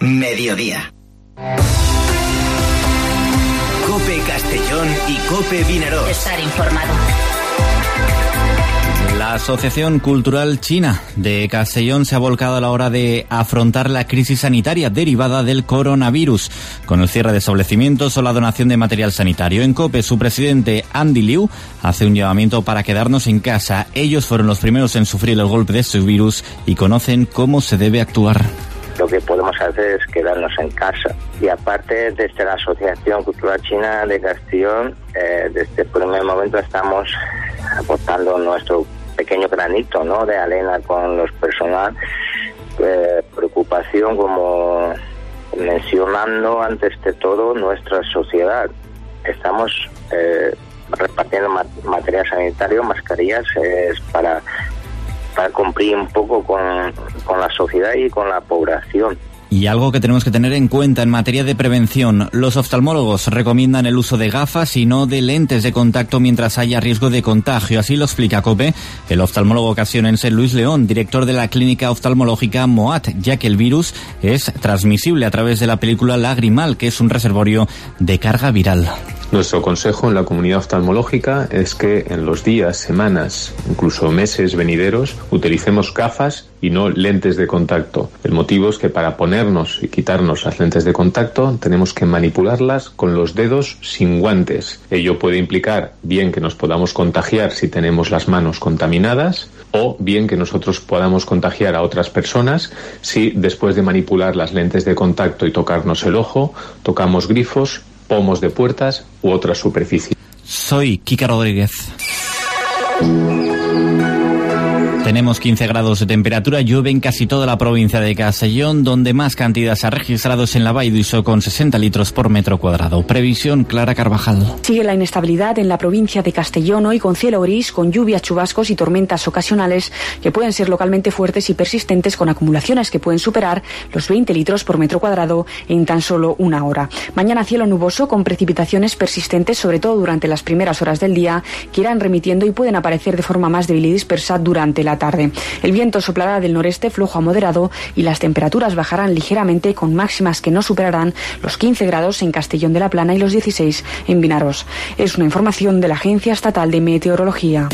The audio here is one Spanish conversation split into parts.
Mediodía. COPE Castellón y COPE Vinaròs. Estar informado. La Asociación Cultural China de Castellón se ha volcado a la hora de afrontar la crisis sanitaria derivada del coronavirus, con el cierre de establecimientos o la donación de material sanitario. En COPE, su presidente Andy Liu hace un llamamiento para quedarnos en casa. Ellos fueron los primeros en sufrir el golpe de este virus y conocen cómo se debe actuar. Lo que podemos hacer es quedarnos en casa. Y aparte, desde la Asociación Cultural China de Castellón, desde el primer momento estamos aportando nuestro pequeño granito, ¿no?, de arena con los personal. Preocupación, como mencionando antes de todo nuestra sociedad. Estamos repartiendo material sanitario, mascarillas, para cumplir un poco con la sociedad y con la población. Y algo que tenemos que tener en cuenta en materia de prevención: los oftalmólogos recomiendan el uso de gafas y no de lentes de contacto mientras haya riesgo de contagio. Así lo explica COPE el oftalmólogo castellonense Luis León, director de la clínica oftalmológica MOAT, ya que el virus es transmisible a través de la película lagrimal, que es un reservorio de carga viral. Nuestro consejo en la comunidad oftalmológica es que en los días, semanas, incluso meses venideros, utilicemos gafas y no lentes de contacto. El motivo es que para ponernos y quitarnos las lentes de contacto tenemos que manipularlas con los dedos sin guantes. Ello puede implicar bien que nos podamos contagiar si tenemos las manos contaminadas, o bien que nosotros podamos contagiar a otras personas si después de manipular las lentes de contacto y tocarnos el ojo, tocamos grifos, pomos de puertas u otras superficies. Soy Kika Rodríguez. Tenemos 15 grados de temperatura, llueve en casi toda la provincia de Castellón, donde más cantidad se ha registrado es en la Vall d'Uixó, con 60 litros por metro cuadrado. Previsión, Clara Carvajal. Sigue la inestabilidad en la provincia de Castellón, hoy con cielo gris, con lluvias, chubascos y tormentas ocasionales que pueden ser localmente fuertes y persistentes, con acumulaciones que pueden superar los 20 litros por metro cuadrado en tan solo una hora. Mañana cielo nuboso con precipitaciones persistentes, sobre todo durante las primeras horas del día, que irán remitiendo y pueden aparecer de forma más débil y dispersa durante la tarde. El viento soplará del noreste flojo a moderado y las temperaturas bajarán ligeramente, con máximas que no superarán los 15 grados en Castellón de la Plana y los 16 en Vinaròs. Es una información de la Agencia Estatal de Meteorología.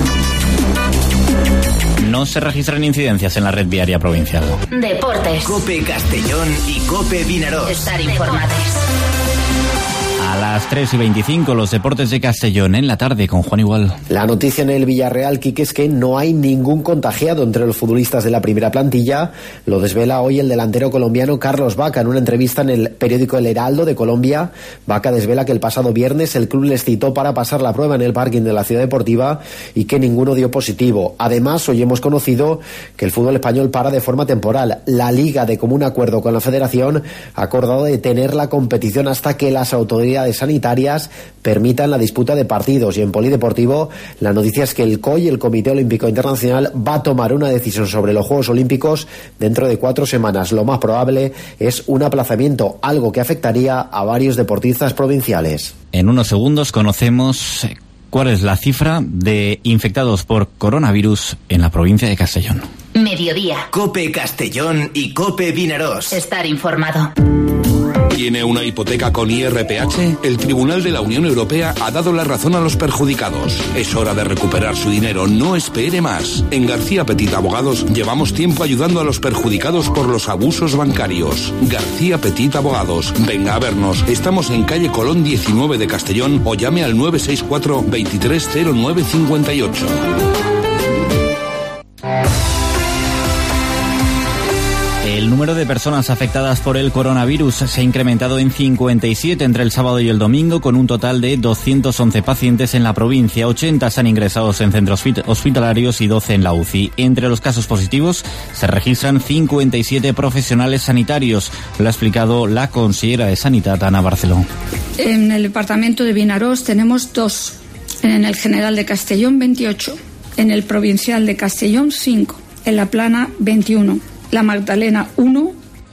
No se registran incidencias en la red viaria provincial. Deportes. COPE Castellón y COPE Vinaròs. Estar informados. A las 3:25, los deportes de Castellón en la tarde con Juan Igual. La noticia en el Villarreal, Quique, es que no hay ningún contagiado entre los futbolistas de la primera plantilla. Lo desvela hoy el delantero colombiano Carlos Vaca en una entrevista en el periódico El Heraldo de Colombia. Vaca desvela que el pasado viernes el club les citó para pasar la prueba en el parking de la Ciudad Deportiva y que ninguno dio positivo. Además, hoy hemos conocido que el fútbol español para de forma temporal. La Liga, de común acuerdo con la Federación, ha acordado detener la competición hasta que las autoridades sanitarias permitan la disputa de partidos. Y en polideportivo, la noticia es que el COI, el Comité Olímpico Internacional, va a tomar una decisión sobre los Juegos Olímpicos dentro de 4 semanas. Lo más probable es un aplazamiento, algo que afectaría a varios deportistas provinciales. En unos segundos conocemos cuál es la cifra de infectados por coronavirus en la provincia de Castellón. Mediodía. COPE Castellón y COPE Vinaròs. Estar informado. ¿Tiene una hipoteca con IRPH? El Tribunal de la Unión Europea ha dado la razón a los perjudicados. Es hora de recuperar su dinero, no espere más. En García Petit Abogados llevamos tiempo ayudando a los perjudicados por los abusos bancarios. García Petit Abogados. Venga a vernos. Estamos en calle Colón 19 de Castellón o llame al 964 230958. El número de personas afectadas por el coronavirus se ha incrementado en 57 entre el sábado y el domingo, con un total de 211 pacientes en la provincia. 80 están ingresados en centros hospitalarios y 12 en la UCI. Entre los casos positivos se registran 57 profesionales sanitarios. Lo ha explicado la consellera de Sanidad, Ana Barceló. En el departamento de Vinaròs tenemos 2. En el general de Castellón, 28. En el provincial de Castellón, 5. En la Plana, 21. La Magdalena, 1.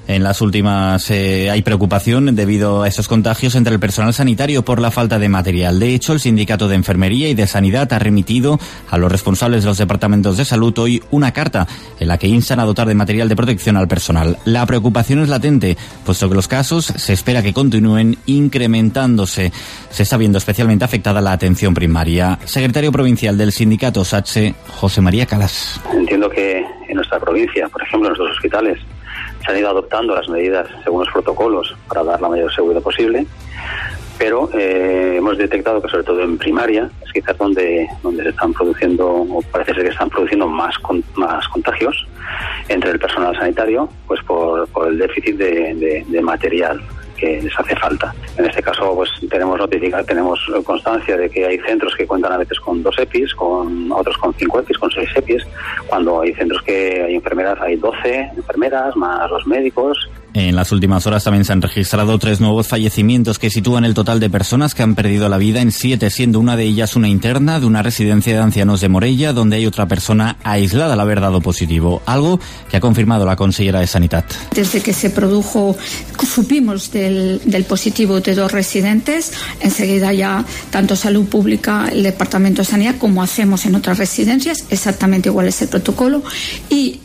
En las últimas hay preocupación debido a estos contagios entre el personal sanitario por la falta de material. De hecho, el Sindicato de Enfermería y de Sanidad ha remitido a los responsables de los departamentos de salud hoy una carta en la que instan a dotar de material de protección al personal. La preocupación es latente, puesto que los casos se espera que continúen incrementándose. Se está viendo especialmente afectada la atención primaria. Secretario provincial del sindicato SATSE, José María Calas. Entiendo que en nuestra provincia, por ejemplo, en nuestros hospitales, se han ido adoptando las medidas según los protocolos para dar la mayor seguridad posible, pero hemos detectado que sobre todo en primaria es quizás donde se están produciendo, o parece ser que están produciendo más contagios entre el personal sanitario, pues por el déficit de material que les hace falta. En este caso, pues tenemos constancia de que hay centros que cuentan a veces con 2 EPIs, con otros con 5 EPIs, con 6 EPIs, cuando hay centros que hay enfermeras, hay 12 enfermeras más los médicos. En las últimas horas también se han registrado 3 nuevos fallecimientos que sitúan el total de personas que han perdido la vida en 7, siendo una de ellas una interna de una residencia de ancianos de Morella, donde hay otra persona aislada al haber dado positivo, algo que ha confirmado la consellera de Sanidad. Desde que se produjo, supimos del positivo de 2 residentes, enseguida ya tanto Salud Pública, el Departamento de Sanidad, como hacemos en otras residencias, exactamente igual es el protocolo, y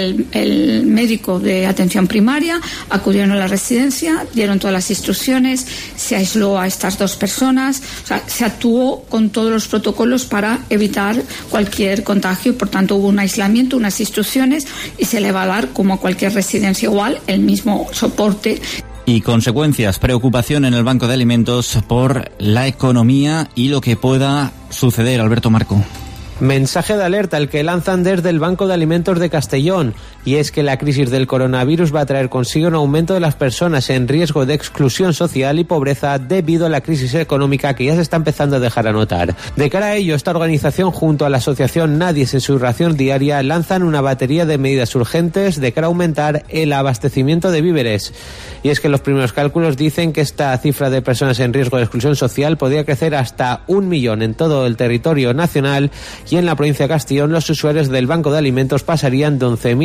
el médico de atención primaria acudieron a la residencia, dieron todas las instrucciones, se aisló a estas 2 personas, o sea, se actuó con todos los protocolos para evitar cualquier contagio, por tanto hubo un aislamiento, unas instrucciones y se le va a dar, como a cualquier residencia igual, el mismo soporte. Y consecuencias, preocupación en el Banco de Alimentos por la economía y lo que pueda suceder. Alberto Marco. Mensaje de alerta el que lanzan desde el Banco de Alimentos de Castellón, y es que la crisis del coronavirus va a traer consigo un aumento de las personas en riesgo de exclusión social y pobreza debido a la crisis económica que ya se está empezando a dejar a notar. De cara a ello, esta organización junto a la asociación Nadies en su ración diaria lanzan una batería de medidas urgentes de cara a aumentar el abastecimiento de víveres. Y es que los primeros cálculos dicen que esta cifra de personas en riesgo de exclusión social podría crecer hasta 1 millón en todo el territorio nacional, y en la provincia de Castellón los usuarios del Banco de Alimentos pasarían de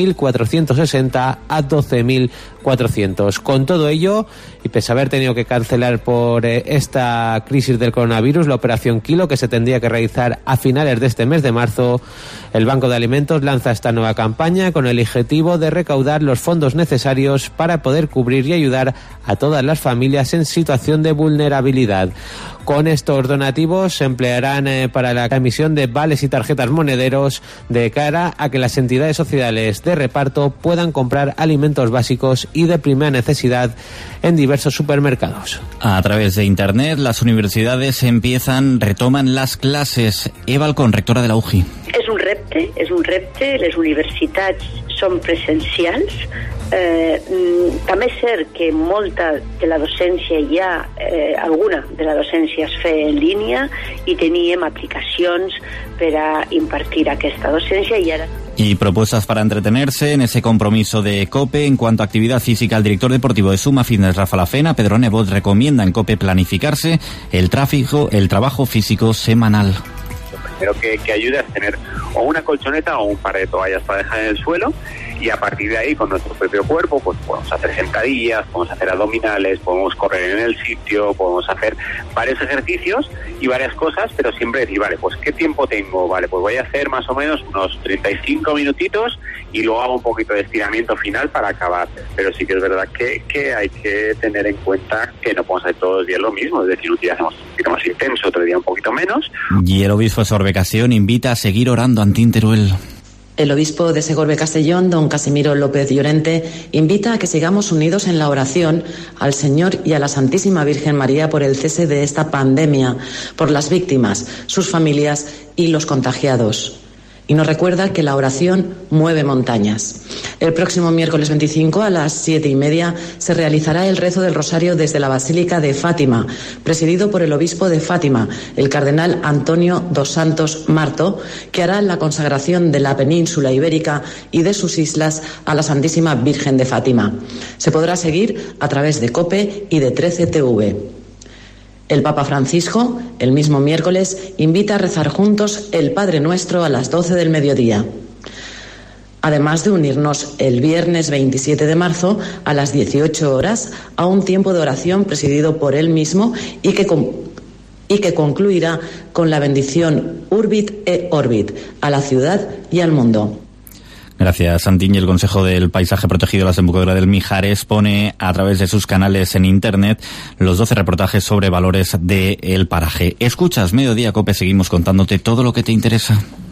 11.460 a 12.400. Con todo ello, y pese a haber tenido que cancelar por esta crisis del coronavirus la operación Kilo, que se tendría que realizar a finales de este mes de marzo, el Banco de Alimentos lanza esta nueva campaña con el objetivo de recaudar los fondos necesarios para poder cubrir y ayudar a todas las familias en situación de vulnerabilidad. Con estos donativos se emplearán para la emisión de vales y tarjetas monederos de cara a que las entidades sociales de reparto puedan comprar alimentos básicos y de primera necesidad en diversos supermercados. A través de Internet, las universidades retoman las clases. Eva Alcón, rectora de la UJI. És un repte, les universitats són presencials. També és cert que molta de la docència alguna de la docència es feia en línia i teníem aplicacions per a impartir aquesta docència i ara... Y propuestas para entretenerse en ese compromiso de COPE. En cuanto a actividad física, el director deportivo de Suma Fitness, Rafa Lafena, Pedro Nebot, recomienda en COPE planificarse el trabajo físico semanal. Lo primero que ayuda es tener o una colchoneta o un par de toallas para dejar en el suelo, y a partir de ahí, con nuestro propio cuerpo, pues podemos hacer sentadillas, podemos hacer abdominales, podemos correr en el sitio, podemos hacer varios ejercicios y varias cosas, pero siempre decir, vale, pues ¿qué tiempo tengo? Vale, pues voy a hacer más o menos unos 35 minutitos y luego hago un poquito de estiramiento final para acabar. Pero sí que es verdad que hay que tener en cuenta que no podemos hacer todos los días lo mismo, es decir, un día hacemos un poquito más intenso, otro día un poquito menos. Y el obispo de Segorbe Castellón invita a seguir orando ante Teruel. El obispo de Segorbe Castellón, don Casimiro López Llorente, invita a que sigamos unidos en la oración al Señor y a la Santísima Virgen María por el cese de esta pandemia, por las víctimas, sus familias y los contagiados. Y nos recuerda que la oración mueve montañas. El próximo miércoles 25 a las 7:30 se realizará el rezo del Rosario desde la Basílica de Fátima, presidido por el obispo de Fátima, el cardenal Antonio dos Santos Marto, que hará la consagración de la península ibérica y de sus islas a la Santísima Virgen de Fátima. Se podrá seguir a través de COPE y de 13TV. El Papa Francisco, el mismo miércoles, invita a rezar juntos el Padre Nuestro a las 12 del mediodía. además de unirnos el viernes 27 de marzo a las 18 horas a un tiempo de oración presidido por él mismo y que concluirá con la bendición Urbit e Orbit a la ciudad y al mundo. Gracias, Santín. Y el Consejo del Paisaje Protegido de la Desembocadura del Mijares pone a través de sus canales en Internet los 12 reportajes sobre valores del paraje. Escuchas Mediodía Cope, seguimos contándote todo lo que te interesa.